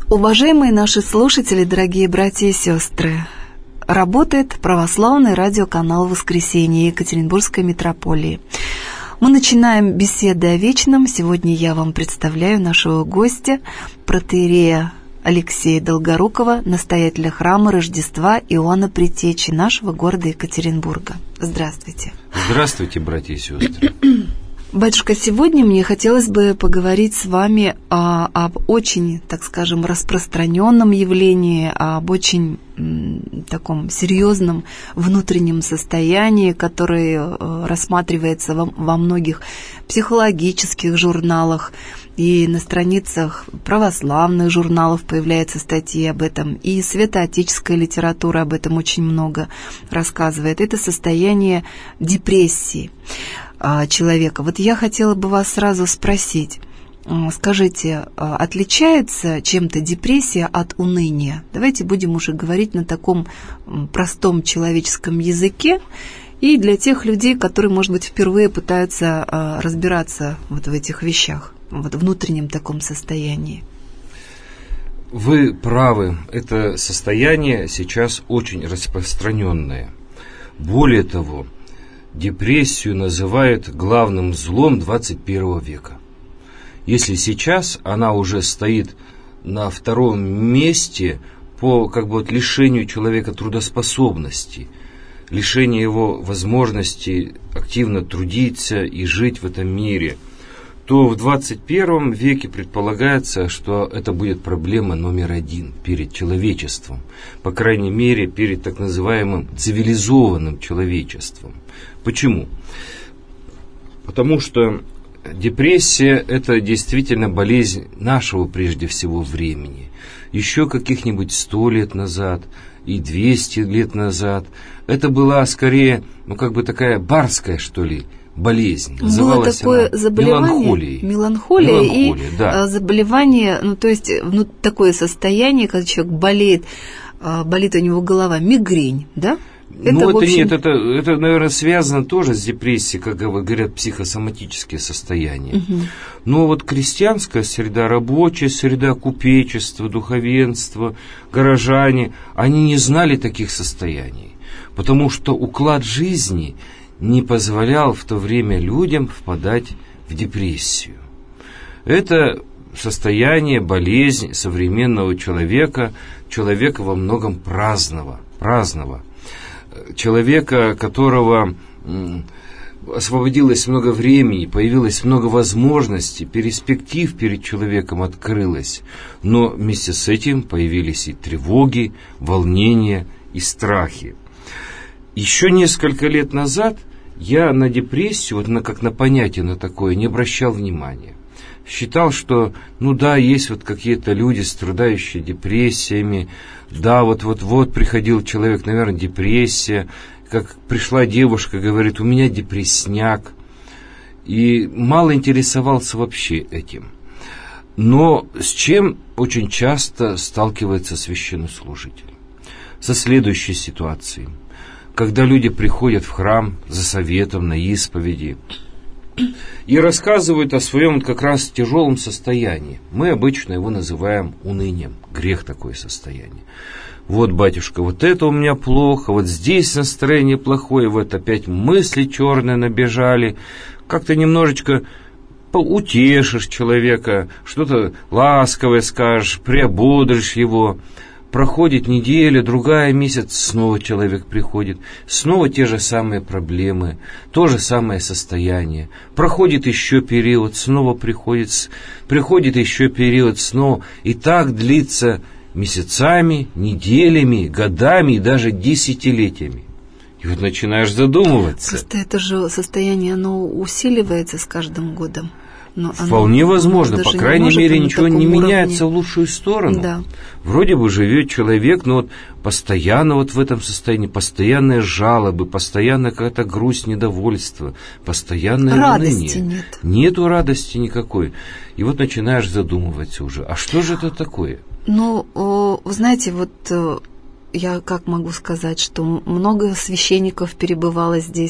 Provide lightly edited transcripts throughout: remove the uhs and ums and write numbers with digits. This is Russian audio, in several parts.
Уважаемые наши слушатели, дорогие братья и сестры, работает православный радиоканал «Воскресенье» Екатеринбургской митрополии. Мы начинаем беседы о вечном. Сегодня я вам представляю нашего гостя, протоиерея Алексея Долгорукова, настоятеля храма Рождества Иоанна Предтечи нашего города Екатеринбурга. Здравствуйте. Здравствуйте, братья и сестры. Батюшка, сегодня мне хотелось бы поговорить с вами об очень, так скажем, распространенном явлении, об очень таком серьезном внутреннем состоянии, которое рассматривается во многих психологических журналах, и на страницах православных журналов появляются статьи об этом, и святоотеческая литература об этом очень много рассказывает. Это состояние депрессии человека. Вот я хотела бы вас сразу спросить, скажите, отличается чем-то депрессия от уныния? Давайте будем уже говорить на таком простом человеческом языке, и для тех людей, которые, может быть, впервые пытаются разбираться вот в этих вещах, вот в внутреннем таком состоянии. Вы правы, это состояние сейчас очень распространенное. Более того, депрессию называют главным злом 21 века. Если сейчас она уже стоит на втором месте по лишению человека трудоспособности, лишению его возможности активно трудиться и жить в этом мире, то в 21 веке предполагается, что это будет проблема номер один перед человечеством, по крайней мере, перед так называемым цивилизованным человечеством. Почему? Потому что депрессия – это действительно болезнь нашего, прежде всего, времени. Еще каких-нибудь 100 лет назад и 200 лет назад это была скорее, такая барская, что ли, болезнь. Называлась такое заболевание, меланхолия и да. Заболевание, такое состояние, когда человек болеет у него голова, мигрень, да? Это, наверное, связано тоже с депрессией, как говорят, психосоматические состояния. Угу. Но вот крестьянская среда, рабочая среда, купечество, духовенство, горожане, они не знали таких состояний, потому что уклад жизни не позволял в то время людям впадать в депрессию. Это состояние, болезнь современного человека во многом праздного. Человека, которого освободилось много времени, появилось много возможностей, перспектив перед человеком открылось, но вместе с этим появились и тревоги, волнения и страхи. Еще несколько лет назад я на депрессию, как на понятие на такое, не обращал внимания. Считал, что, есть какие-то люди, страдающие депрессиями, вот приходил человек, наверное, депрессия, как пришла девушка, говорит, у меня депрессняк, и мало интересовался вообще этим. Но с чем очень часто сталкивается священнослужитель? Со следующей ситуацией. Когда люди приходят в храм за советом, на исповеди, и рассказывают о своем как раз тяжелом состоянии. Мы обычно его называем унынием. Грех такое состояние. Вот, батюшка, вот это у меня плохо, вот здесь настроение плохое, вот опять мысли черные набежали. Как-то немножечко поутешишь человека, что-то ласковое скажешь, приободришь его. Проходит неделя, другая, месяц, снова человек приходит, снова те же самые проблемы, то же самое состояние. Проходит еще период, снова приходит еще период, снова. И так длится месяцами, неделями, годами и даже десятилетиями. И вот начинаешь задумываться. Просто это же состояние, оно усиливается с каждым годом. Вполне возможно, по крайней мере, ничего не меняется в лучшую сторону. Да. Вроде бы живет человек, но постоянно в этом состоянии, постоянные жалобы, постоянно какая-то грусть, недовольство, постоянное радости уныние. нет. Нету радости никакой. И вот начинаешь задумываться уже, а что же это такое? Вы знаете, я как могу сказать, что много священников перебывало здесь,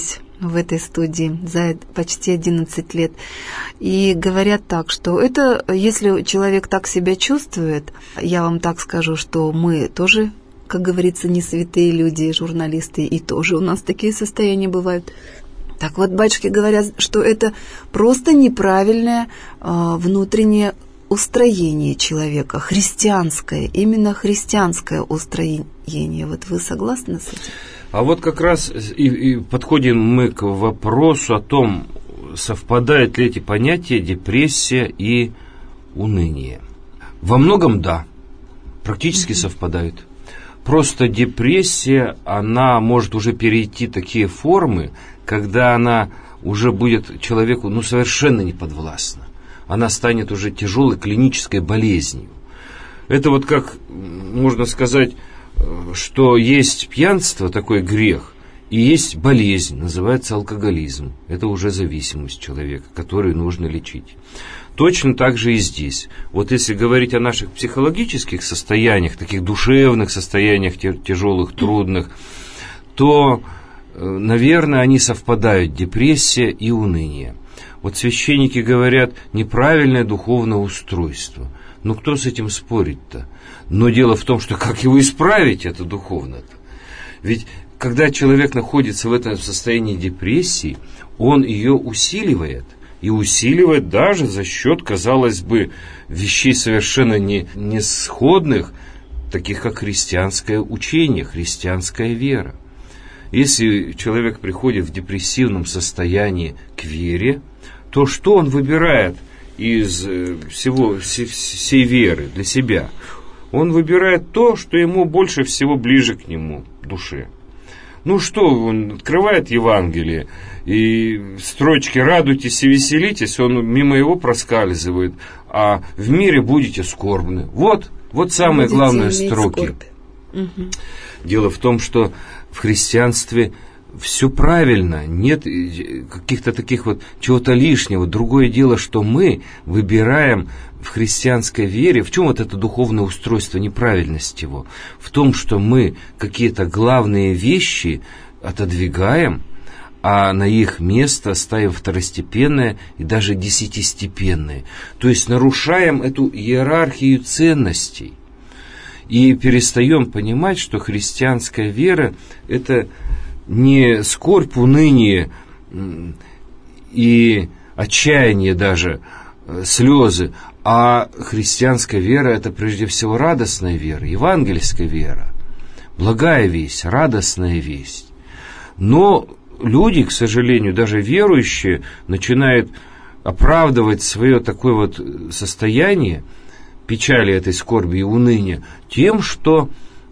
в этой студии за почти 11 лет. И говорят так, что это, если человек так себя чувствует, я вам так скажу, что мы тоже, как говорится, не святые люди, журналисты, и тоже у нас такие состояния бывают. Так вот, батюшки говорят, что это просто неправильное внутреннее устроение человека, христианское, именно христианское устроение. Вот вы согласны с этим? А вот как раз и подходим мы к вопросу о том, совпадают ли эти понятия депрессия и уныние. Во многом да, практически совпадают. Просто депрессия, она может уже перейти такие формы, когда она уже будет человеку совершенно неподвластна. Она станет уже тяжелой клинической болезнью. Это вот как можно сказать, что есть пьянство, такой грех, и есть болезнь, называется алкоголизм. Это уже зависимость человека, которую нужно лечить. Точно так же и здесь. Вот если говорить о наших психологических состояниях, таких душевных состояниях, тяжелых, трудных, то, наверное, они совпадают, депрессия и уныние. Вот священники говорят, неправильное духовное устройство. Ну, кто с этим спорит-то? Но дело в том, что как его исправить, это духовно-то? Ведь когда человек находится в этом состоянии депрессии, он ее усиливает. И усиливает даже за счет, казалось бы, вещей совершенно не сходных, таких как христианское учение, христианская вера. Если человек приходит в депрессивном состоянии к вере, то что он выбирает из всей веры для себя? Он выбирает то, что ему больше всего ближе к нему, душе. Ну что, он открывает Евангелие, и строчки «радуйтесь и веселитесь», он мимо его проскальзывает, а в мире будете скорбны. Вот самые главные строки. Угу. Дело в том, что в христианстве все правильно, нет каких-то таких вот чего-то лишнего. Другое дело, что мы выбираем в христианской вере, в чем вот это духовное устройство, неправильность его? В том, что мы какие-то главные вещи отодвигаем, а на их место ставим второстепенные и даже десятистепенные. То есть нарушаем эту иерархию ценностей и перестаем понимать, что христианская вера – это не скорбь, уныние и отчаяние даже, слезы, а христианская вера – это прежде всего радостная вера, евангельская вера, благая весть, радостная весть. Но люди, к сожалению, даже верующие, начинают оправдывать свое такое вот состояние печали, этой скорби и уныния тем, что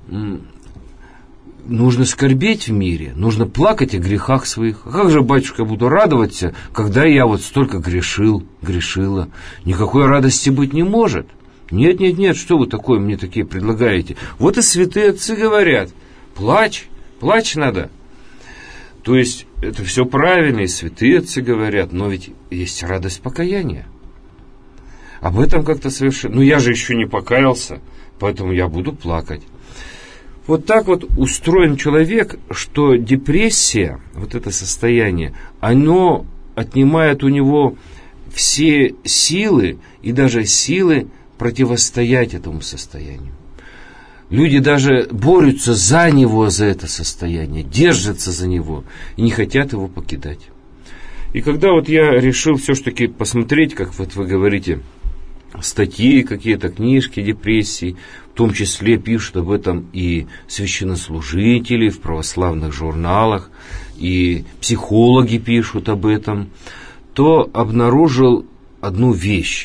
нужно скорбеть в мире, нужно плакать о грехах своих. А как же, батюшка, буду радоваться, когда я вот столько грешила? Никакой радости быть не может. Нет, что вы такое мне такие предлагаете? Вот и святые отцы говорят, плачь надо. То есть это все правильно, и святые отцы говорят, но ведь есть радость покаяния. Об этом как-то совершенно... я же еще не покаялся, поэтому я буду плакать. Вот так вот устроен человек, что депрессия, вот это состояние, оно отнимает у него все силы и даже силы противостоять этому состоянию. Люди даже борются за него, за это состояние, держатся за него и не хотят его покидать. И когда вот я решил все-таки посмотреть, как вот вы говорите, статьи, какие-то книжки депрессии, в том числе пишут об этом и священнослужители в православных журналах, и психологи пишут об этом, то обнаружил одну вещь,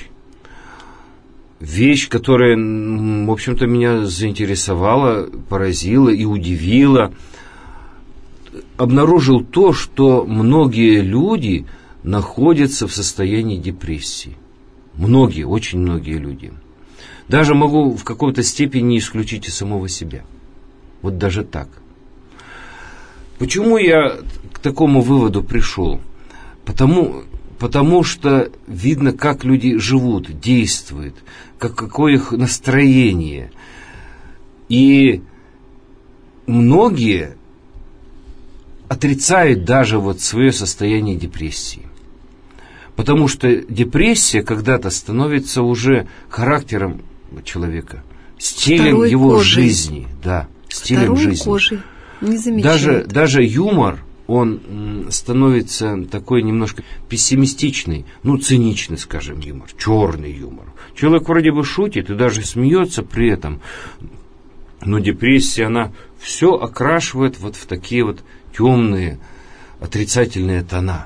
которая, в общем-то, меня заинтересовала, поразила и удивила. Обнаружил то, что многие люди находятся в состоянии депрессии. Многие, очень многие люди. Даже могу в какой-то степени исключить и самого себя. Вот даже так. Почему я к такому выводу пришел? Потому что видно, как люди живут, действуют, какое их настроение. И многие отрицают даже вот свое состояние депрессии. Потому что депрессия когда-то становится уже характером человека, стилем второй его кожей. Жизни. Да, стилем второй жизни. Кожей. Не замечает. Даже юмор, он становится такой немножко пессимистичный, циничный, скажем, юмор, черный юмор. Человек вроде бы шутит и даже смеется при этом, но депрессия, она все окрашивает вот в такие вот темные, отрицательные тона.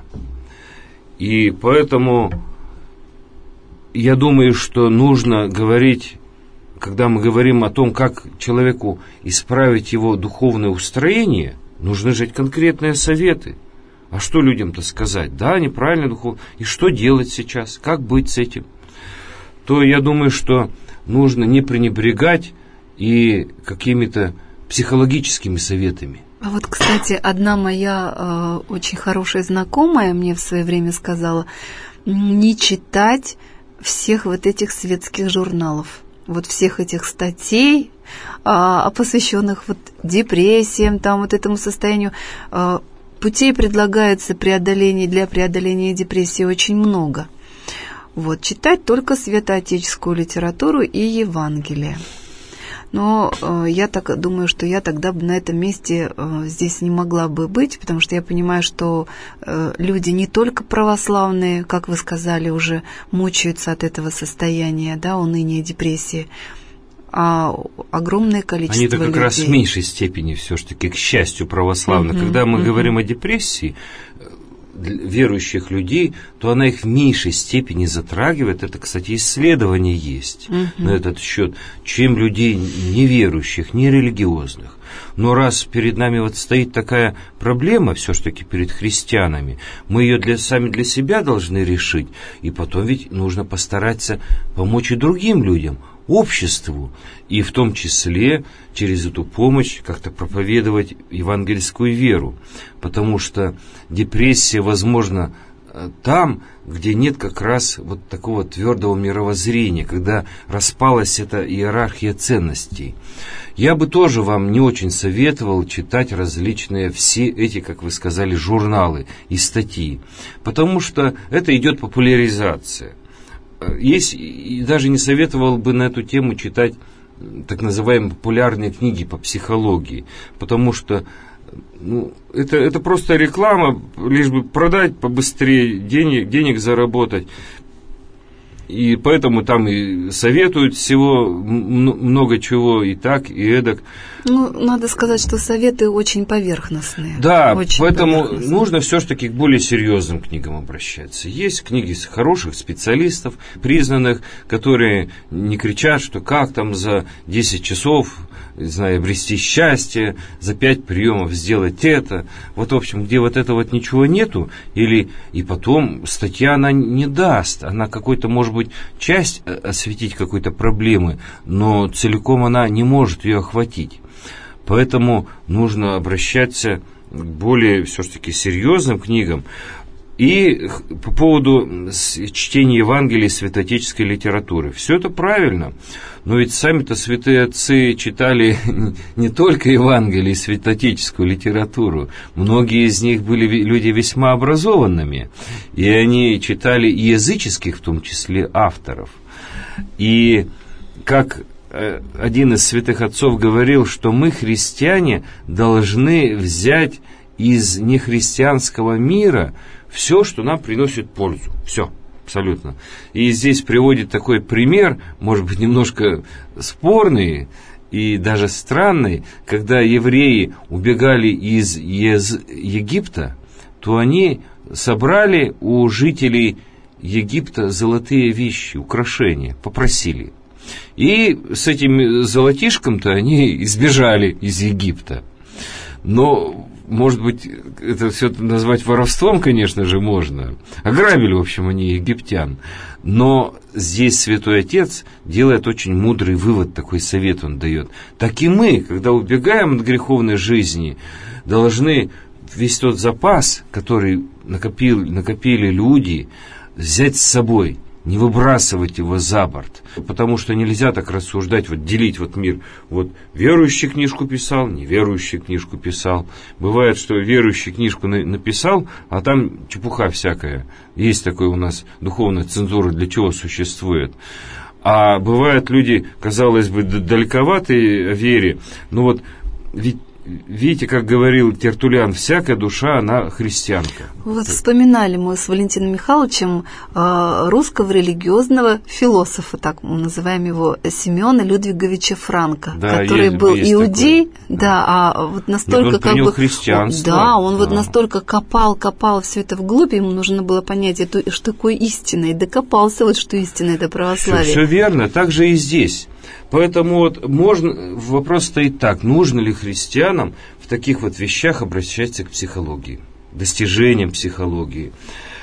И поэтому я думаю, что нужно говорить, когда мы говорим о том, как человеку исправить его духовное устроение, нужны же конкретные советы. А что людям-то сказать? Да, неправильно духовно. И что делать сейчас? Как быть с этим? То я думаю, что нужно не пренебрегать и какими-то психологическими советами. А вот, кстати, одна моя очень хорошая знакомая мне в свое время сказала, не читать всех вот этих светских журналов, вот всех этих статей, посвященных вот депрессиям, там вот этому состоянию. Путей предлагается для преодоления депрессии очень много. Вот, читать только святоотеческую литературу и Евангелие. Но я так думаю, что я тогда бы на этом месте здесь не могла бы быть, потому что я понимаю, что люди не только православные, как вы сказали, уже мучаются от этого состояния, да, уныния, депрессии, а огромное количество людей. Они-то как раз в меньшей степени все-таки, к счастью, православны. Когда мы говорим о депрессии верующих людей, то она их в меньшей степени затрагивает. Это, кстати, исследование есть на этот счет, чем людей неверующих, нерелигиозных. Но раз перед нами вот стоит такая проблема, все-таки перед христианами, мы ее сами для себя должны решить, и потом ведь нужно постараться помочь и другим людям, обществу, и в том числе через эту помощь как-то проповедовать евангельскую веру, потому что депрессия возможна там, где нет как раз вот такого твердого мировоззрения, когда распалась эта иерархия ценностей. Я бы тоже вам не очень советовал читать различные все эти, как вы сказали, журналы и статьи, потому что это идет популяризация. Есть, и даже не советовал бы на эту тему читать так называемые популярные книги по психологии, потому что это просто реклама, лишь бы продать побыстрее, денег заработать. И поэтому там и советуют всего много чего, и так, и эдак. Надо сказать, что советы очень поверхностные. Да, очень поэтому нужно все-таки к более серьезным книгам обращаться. Есть книги хороших специалистов, признанных, которые не кричат, что как там за 10 часов, не знаю, обрести счастье, за 5 приемов сделать это. Вот, в общем, где вот этого вот ничего нету, и потом статья она не даст, она какой-то, может быть, часть осветить какой-то проблемы, но целиком она не может ее охватить. Поэтому нужно обращаться к более все-таки серьезным книгам. И по поводу чтения Евангелия и святоотеческой литературы. Все это правильно, но ведь сами-то святые отцы читали не только Евангелие и святоотеческую литературу. Многие из них были люди весьма образованными, и они читали и языческих, в том числе, авторов. И как один из святых отцов говорил, что мы, христиане, должны взять из нехристианского мира все, что нам приносит пользу. Все, абсолютно. И здесь приводит такой пример, может быть, немножко спорный и даже странный, когда евреи убегали из Египта, то они собрали у жителей Египта золотые вещи, украшения, попросили. И с этим золотишком-то они избежали из Египта. Но, может быть, это все назвать воровством, конечно же, можно. Ограбили, в общем, они египтян. Но здесь Святой Отец делает очень мудрый вывод, такой совет он дает. Так и мы, когда убегаем от греховной жизни, должны весь тот запас, который накопили люди, взять с собой не выбрасывать его за борт. Потому что нельзя так рассуждать, вот делить вот мир. Вот верующий книжку писал, неверующий книжку писал. Бывает, что верующий книжку написал, а там чепуха всякая. Есть такое у нас духовная цензура, для чего существует. А бывают люди, казалось бы, далековатые о вере, но вот ведь видите, как говорил Тертуллиан, всякая душа, она христианка. Вот вспоминали мы с Валентином Михайловичем русского религиозного философа, так мы называем его, Семена Людвиговича Франка, да, который был иудей, такой. Да, а вот настолько он принял христианство. Да, он вот настолько копал все это вглубь, ему нужно было понять, что такое истина, и докопался, вот что истина — это православие. Все верно, так же и здесь. Поэтому вот вопрос стоит так: нужно ли христианам в таких вот вещах обращаться к психологии, достижениям психологии?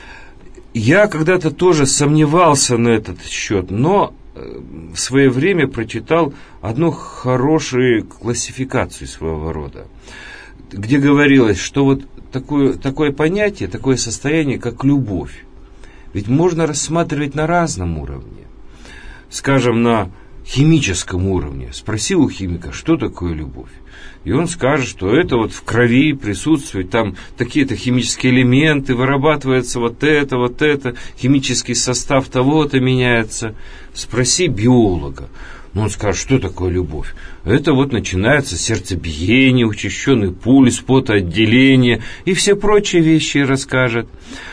Я когда-то тоже сомневался на этот счет, но в свое время прочитал одну хорошую классификацию своего рода, где говорилось, что вот такое понятие, такое состояние, как любовь, ведь можно рассматривать на разном уровне. Скажем, на химическом уровне. Спроси у химика, что такое любовь. И он скажет, что это вот в крови присутствует, там такие-то химические элементы, вырабатывается вот это, химический состав того-то меняется. Спроси биолога. Он скажет, что такое любовь. Это вот начинается сердцебиение, учащенный пульс, потоотделение и все прочие вещи расскажет.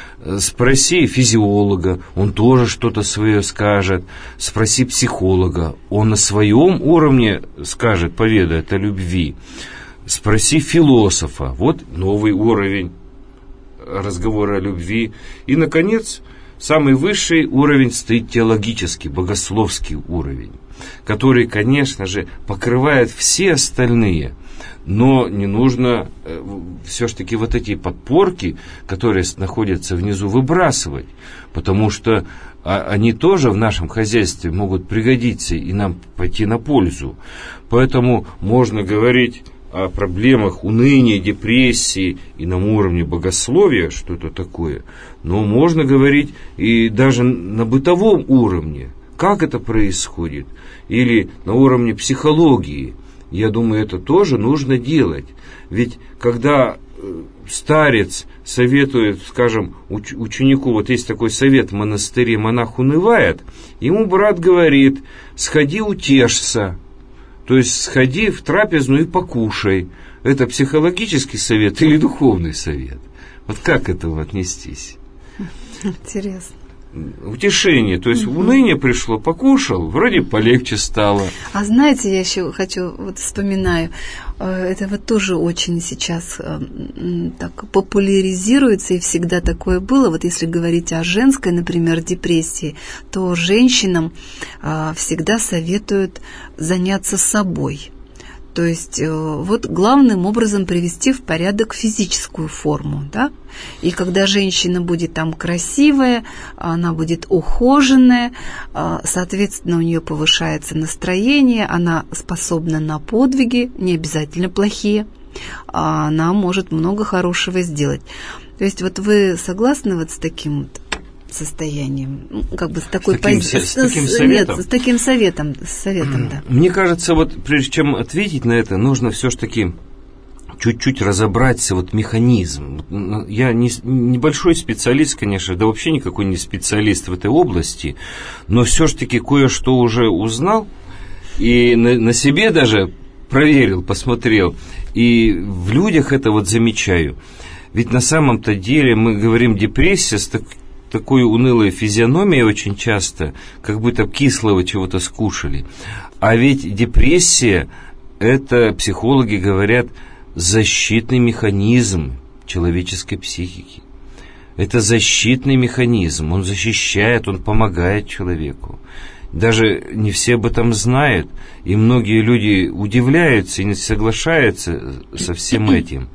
Спроси физиолога, он тоже что-то свое скажет. Спроси психолога, он на своем уровне скажет, поведает о любви. Спроси философа, вот новый уровень разговора о любви. И, наконец, самый высший уровень стоит теологический, богословский уровень, который, конечно же, покрывает все остальные. Но не нужно все-таки вот эти подпорки, которые находятся внизу, выбрасывать, потому что они тоже в нашем хозяйстве могут пригодиться и нам пойти на пользу. Поэтому можно говорить о проблемах уныния, депрессии и на уровне богословия, что-то такое, но можно говорить и даже на бытовом уровне, как это происходит, или на уровне психологии. Я думаю, это тоже нужно делать. Ведь когда старец советует, скажем, ученику, вот есть такой совет в монастыре, монах унывает, ему брат говорит: сходи утешься, то есть сходи в трапезную и покушай. Это психологический совет или духовный совет? Вот как к этому отнестись? Интересно. Утешение, то есть уныние пришло, покушал, вроде полегче стало. А знаете, я еще хочу, вот вспоминаю, это вот тоже очень сейчас так популяризируется, и всегда такое было. Вот если говорить о женской, например, депрессии, то женщинам всегда советуют заняться собой. То есть вот главным образом привести в порядок физическую форму, да? И когда женщина будет там красивая, она будет ухоженная, соответственно, у нее повышается настроение, она способна на подвиги, не обязательно плохие, она может много хорошего сделать. То есть вот вы согласны вот с таким вот состоянием, как бы с такой позицией, с таким советом? Нет, с таким советом, да. Мне кажется, вот прежде чем ответить на это, нужно все-таки чуть-чуть разобраться вот механизм. Я небольшой специалист, конечно, да вообще никакой не специалист в этой области, но все-таки кое-что уже узнал и на себе даже проверил, посмотрел, и в людях это вот замечаю. Ведь на самом-то деле мы говорим депрессия с такой унылой физиономией очень часто, как будто кислого чего-то скушали. А ведь депрессия, это, психологи говорят, защитный механизм человеческой психики. Это защитный механизм, он защищает, он помогает человеку. Даже не все об этом знают, и многие люди удивляются и не соглашаются со всем этим.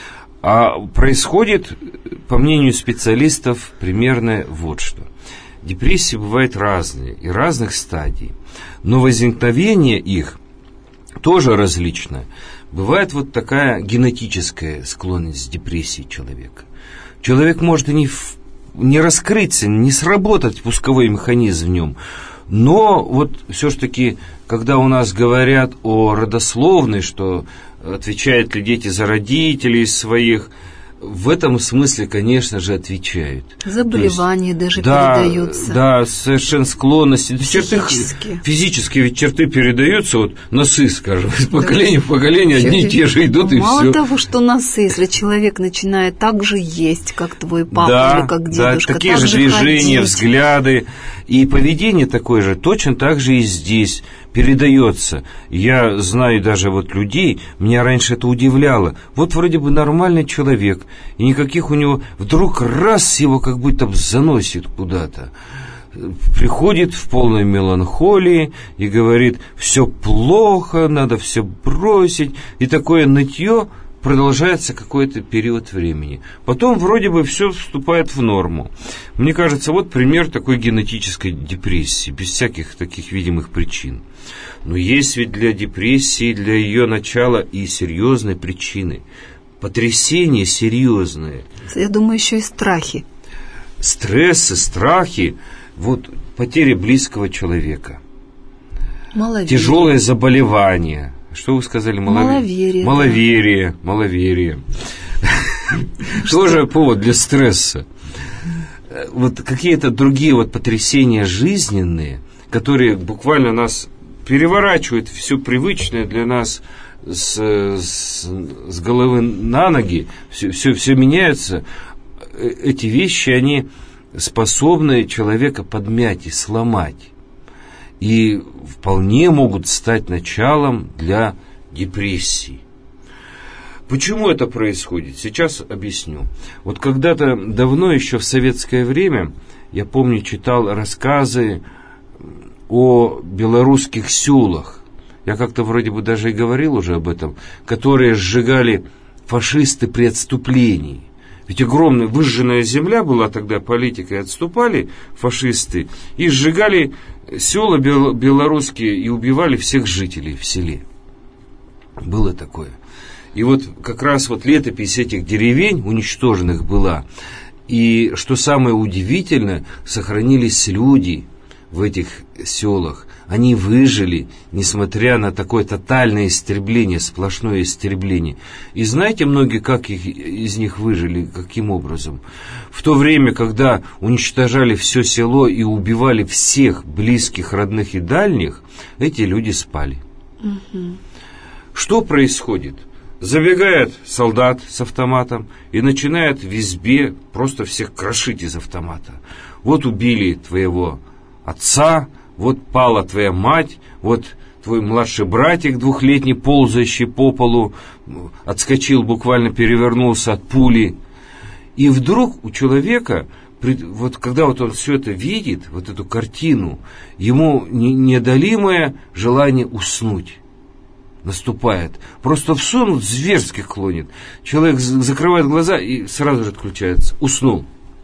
А происходит, по мнению специалистов, примерно вот что. Депрессии бывают разные и разных стадий, но возникновение их тоже различное. Бывает вот такая генетическая склонность к депрессии человека. Человек может и не не раскрыться, не сработать пусковой механизм в нем. Но вот все-таки, когда у нас говорят о родословной, что отвечают ли дети за родителей своих, в этом смысле, конечно же, отвечают. Заболевания даже передаются. Да, совершенно склонности. Физически ведь черты передаются, вот носы, скажем, из поколения в поколение одни и те же идут, и все. Мало того, что носы, если человек начинает так же есть, как твой папа или как дедушка, такие же движения, взгляды и поведение такое же, точно так же и здесь передается. Я знаю даже вот людей, меня раньше это удивляло. Вот вроде бы нормальный человек, и никаких у него... Вдруг раз его как будто заносит куда-то. Приходит в полной меланхолии и говорит, все плохо, надо все бросить. И такое нытье продолжается какой-то период времени. Потом вроде бы все вступает в норму. Мне кажется, вот пример такой генетической депрессии, без всяких таких видимых причин. Но есть ведь для депрессии, для ее начала и серьезные причины. Потрясения серьезные. Я думаю, еще и страхи. Стрессы, страхи, вот потеря близкого человека. Маловерие. Тяжелое заболевание. Что вы сказали? Маловерие. Тоже повод для стресса. Вот какие-то другие вот потрясения жизненные, которые буквально нас переворачивают все привычное для нас с головы на ноги, все меняется. Эти вещи, они способны человека подмять и сломать. И вполне могут стать началом для депрессии. Почему это происходит? Сейчас объясню. Вот когда-то давно, еще в советское время, я помню, читал рассказы о белорусских селах. Я как-то вроде бы даже и говорил уже об этом, которые сжигали фашисты при отступлении. Ведь огромная выжженная земля была тогда политикой, отступали фашисты и сжигали села белорусские и убивали всех жителей в селе. Было такое. И вот как раз вот летопись этих деревень уничтоженных была. И что самое удивительное, сохранились люди в этих селах. Они выжили, несмотря на такое тотальное истребление, сплошное истребление. И знаете, многие, как из них выжили, каким образом? В то время, когда уничтожали все село и убивали всех близких, родных и дальних, эти люди спали. Угу. Что происходит? Забегает солдат с автоматом и начинает в избе просто всех крошить из автомата. Вот убили твоего отца, вот пала твоя мать, вот твой младший братик двухлетний, ползающий по полу, отскочил, буквально перевернулся от пули. И вдруг у человека, вот когда вот он все это видит, вот эту картину, ему неодолимое желание уснуть наступает. Просто в сон зверски клонит. Человек закрывает глаза и сразу же отключается. Уснул.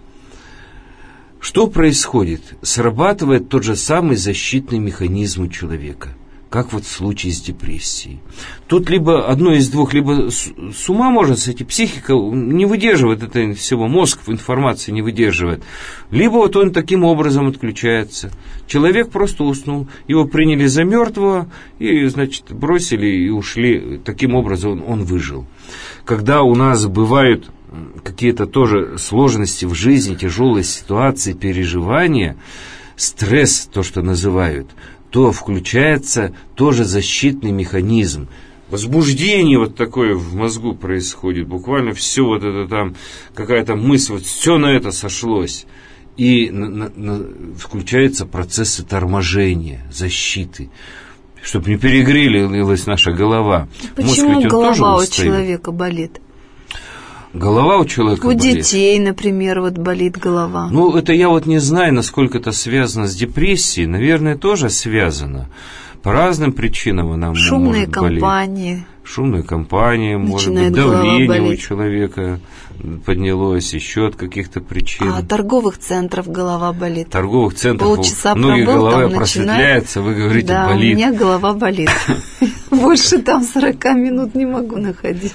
Что происходит? Срабатывает тот же самый защитный механизм у человека, как вот в случае с депрессией. Тут либо одно из двух, либо с ума можно сойти, психика не выдерживает этого всего, мозг информации не выдерживает, либо вот он таким образом отключается. Человек просто уснул, его приняли за мертвого и, значит, бросили и ушли. Таким образом он выжил. Когда у нас бывают какие-то тоже сложности в жизни, тяжелые ситуации, переживания, стресс, то, что называют, то включается тоже защитный механизм. Возбуждение вот такое в мозгу происходит, буквально все вот это там, какая-то мысль, вот все на это сошлось. И включаются процессы торможения, защиты, чтобы не перегрелась наша голова. Почему мозг ведь голова у человека болит? Голова у человека болит. У детей, например, вот болит голова. Ну, это я вот не знаю, насколько это связано с депрессией. Наверное, тоже связано. По разным причинам она может болеть. Шумные компании, может быть, давление у человека поднялось, еще от каких-то причин. А торговых центров голова болит. Торговых центров полчаса у многих пробыл, голова просветляется, вы говорите, болит. Да, у меня голова болит. Больше там 40 минут не могу находиться. А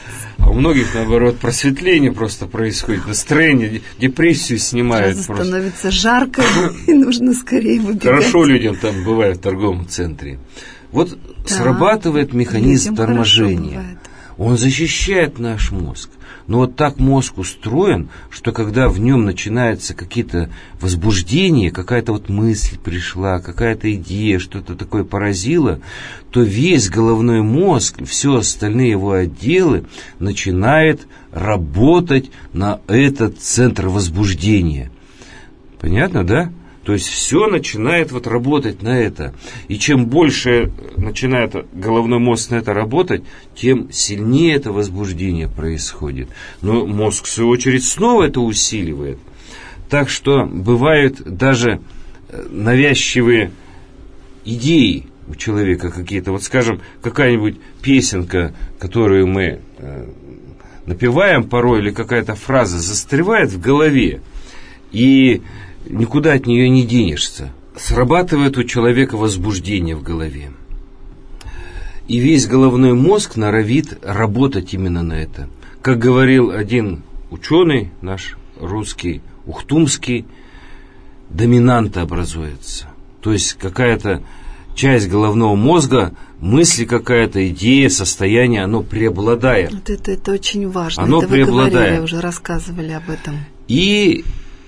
у многих, наоборот, просветление просто происходит, настроение, депрессию снимает. Сразу становится жарко, и нужно скорее выбегать. Хорошо людям там бывает в торговом центре. Вот срабатывает механизм торможения. Он защищает наш мозг. Но вот так мозг устроен, что когда в нем начинаются какие-то возбуждения, какая-то вот мысль пришла, какая-то идея, что-то такое поразило, то весь головной мозг, все остальные его отделы начинают работать на этот центр возбуждения. Понятно, да? То есть все начинает вот работать на это. И чем больше начинает головной мозг на это работать, тем сильнее это возбуждение происходит. Но мозг, в свою очередь, снова это усиливает. Так что бывают даже навязчивые идеи у человека какие-то. Вот, скажем, какая-нибудь песенка, которую мы напеваем порой, или какая-то фраза застревает в голове, и никуда от нее не денешься. Срабатывает у человека возбуждение в голове. И весь головной мозг норовит работать именно на это. Как говорил один ученый наш русский, ухтумский, доминанта образуется. То есть какая-то часть головного мозга, мысли какая-то, идея, состояние, оно преобладает. Вот это очень важно. Оно это вы преобладает. Говорили, уже рассказывали об этом. И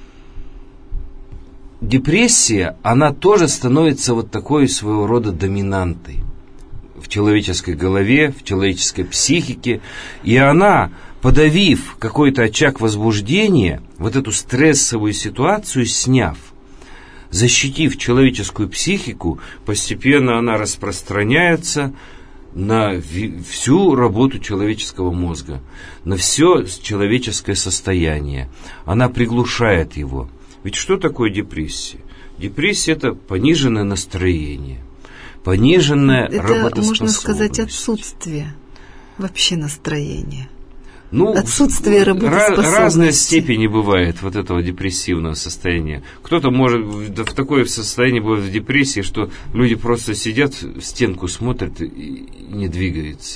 депрессия, она тоже становится вот такой своего рода доминантой в человеческой голове, в человеческой психике. И она, подавив какой-то очаг возбуждения, вот эту стрессовую ситуацию сняв, защитив человеческую психику, постепенно она распространяется на всю работу человеческого мозга, на все человеческое состояние. Она приглушает его. Ведь что такое депрессия? Депрессия – это пониженное настроение, пониженная работоспособность. Это, можно сказать, отсутствие вообще настроения. Ну, отсутствие работоспособности. Разные степени бывает вот этого депрессивного состояния. Кто-то может в такое состояние бывает в депрессии, что люди просто сидят, в стенку смотрят и не двигаются.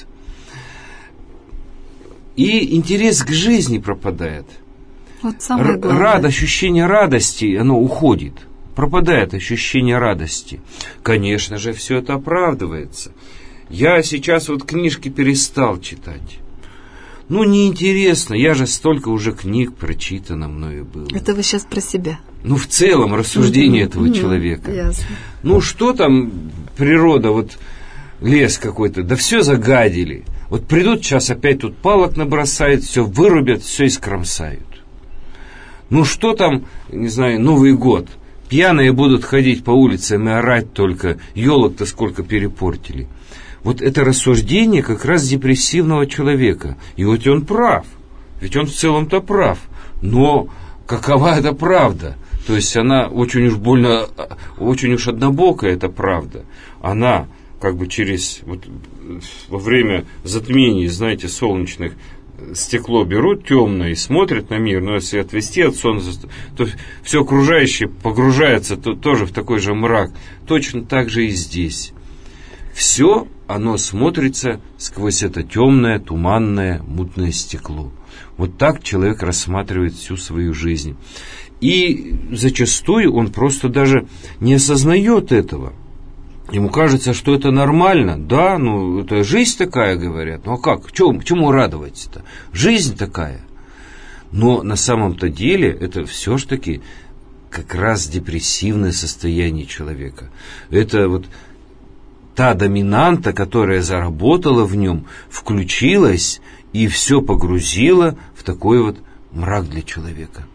И интерес к жизни пропадает. Вот самое главное. Ощущение радости, оно уходит. Пропадает ощущение радости. Конечно же, все это оправдывается. Я сейчас вот книжки перестал читать. Ну, неинтересно, я же столько уже книг прочитано мною было. Это вы сейчас про себя? Ну, в целом, рассуждение этого человека. Ясно. Ну, что там природа, вот лес какой-то, да все загадили. Вот придут сейчас опять тут палок набросают, все вырубят, все искромсают. Ну, что там, не знаю, Новый год. Пьяные будут ходить по улицам и орать только, елок-то сколько перепортили. Вот это рассуждение как раз депрессивного человека. И вот он прав. Ведь он в целом-то прав. Но какова эта правда? То есть она очень уж больно, очень уж однобокая, эта правда. Она как бы через, вот, во время затмений, знаете, солнечных, стекло берут темное и смотрят на мир, но если отвести от солнца, то все окружающее погружается тоже в такой же мрак. Точно так же и здесь. Все оно смотрится сквозь это темное, туманное, мутное стекло. Вот так человек рассматривает всю свою жизнь. И зачастую он просто даже не осознает этого. Ему кажется, что это нормально. Да, ну, это жизнь такая, говорят. Ну, а как? Чему радоваться-то? Жизнь такая. Но на самом-то деле это все-таки как раз депрессивное состояние человека. Это вот та доминанта, которая заработала в нем, включилась и все погрузила в такой вот мрак для человека.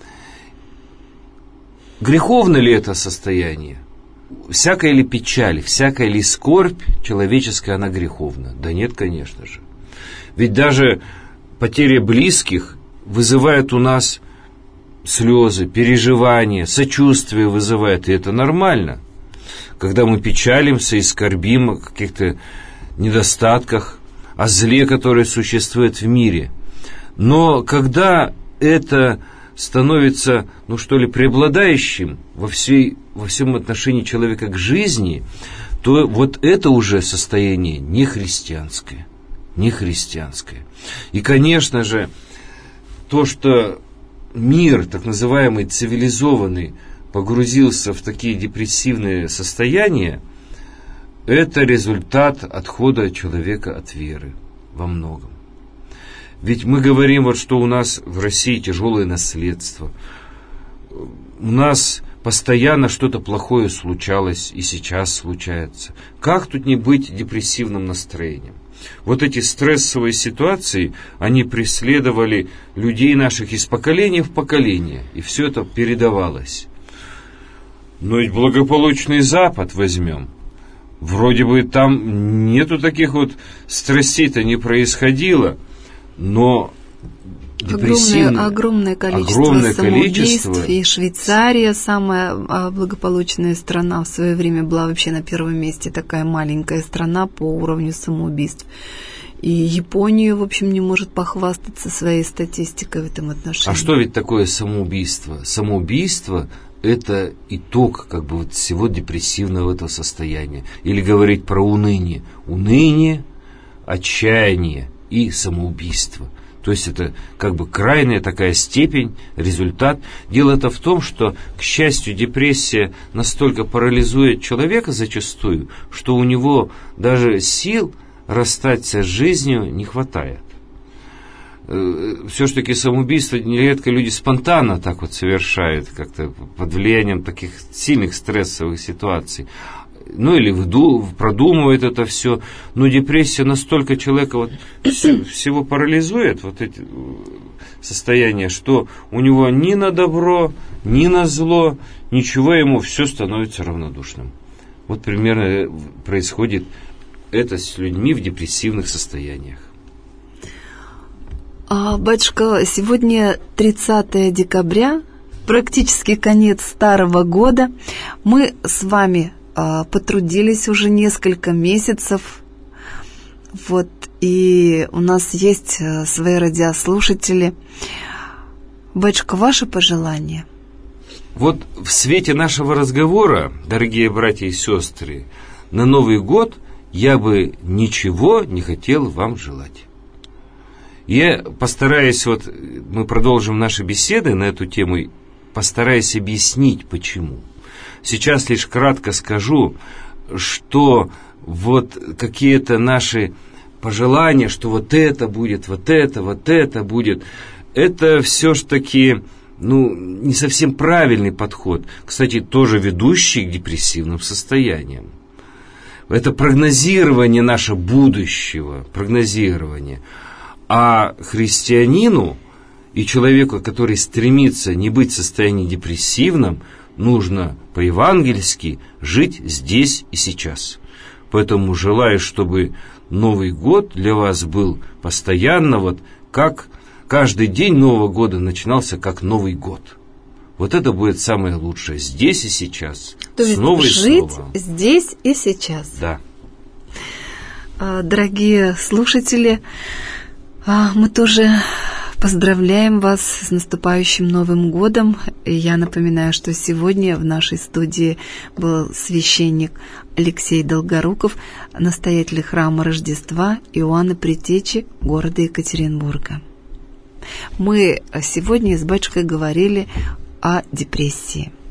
Греховно ли это состояние? Всякая ли печаль, всякая ли скорбь человеческая, она греховна? Да нет, конечно же. Ведь даже потеря близких вызывает у нас слезы, переживания, сочувствие вызывает, и это нормально. Когда мы печалимся и скорбим о каких-то недостатках, о зле, которое существует в мире. Но когда это становится, ну что ли, преобладающим во всем отношении человека к жизни, то вот это уже состояние не христианское. не христианское. И, конечно же, то, что мир, так называемый цивилизованный, погрузился в такие депрессивные состояния, это результат отхода человека от веры во многом. Ведь мы говорим, вот, что у нас в России тяжелое наследство. У нас постоянно что-то плохое случалось и сейчас случается. Как тут не быть депрессивным настроением? Вот эти стрессовые ситуации, они преследовали людей наших из поколения в поколение, и все это передавалось. Но ведь благополучный Запад возьмем. Вроде бы там нету таких вот страстей-то не происходило, но огромное количество самоубийств. И Швейцария, самая благополучная страна, в свое время была вообще на первом месте, такая маленькая страна по уровню самоубийств. И Япония, в общем, не может похвастаться своей статистикой в этом отношении. А что ведь такое самоубийство? Самоубийство – это итог как бы вот всего депрессивного этого состояния. Или говорить про уныние. Уныние, отчаяние и самоубийство. То есть это как бы крайняя такая степень, результат. Дело-то в том, что, к счастью, депрессия настолько парализует человека зачастую, что у него даже сил расстаться с жизнью не хватает. Все-таки самоубийство нередко люди спонтанно так вот совершают, как-то под влиянием таких сильных стрессовых ситуаций. Ну или продумывает это все. Но депрессия настолько человека вот всего парализует, вот эти состояния, что у него ни на добро, ни на зло, ничего, ему все становится равнодушным. Вот примерно происходит это с людьми в депрессивных состояниях. Батюшка, сегодня 30 декабря, практически конец старого года. Мы с вами потрудились уже несколько месяцев. Вот, и у нас есть свои радиослушатели. Батюшка, ваши пожелания? Вот в свете нашего разговора, дорогие братья и сестры, на Новый год я бы ничего не хотел вам желать. Я постараюсь, вот мы продолжим наши беседы на эту тему, постараюсь объяснить, почему. Сейчас лишь кратко скажу, что вот какие-то наши пожелания, что вот это будет, вот это будет, это все-таки, не совсем правильный подход. Кстати, тоже ведущий к депрессивным состояниям. Это прогнозирование наше будущего, прогнозирование. А христианину и человеку, который стремится не быть в состоянии депрессивном, нужно по-евангельски жить здесь и сейчас. Поэтому желаю, чтобы Новый год для вас был постоянно, вот как каждый день Нового года начинался как Новый год. Вот это будет самое лучшее здесь и сейчас. То есть жить здесь и сейчас. Да. Дорогие слушатели, мы тоже поздравляем вас с наступающим Новым годом. Я напоминаю, что сегодня в нашей студии был священник Алексей Долгоруков, настоятель храма Рождества Иоанна Предтечи города Екатеринбурга. Мы сегодня с батюшкой говорили о депрессии.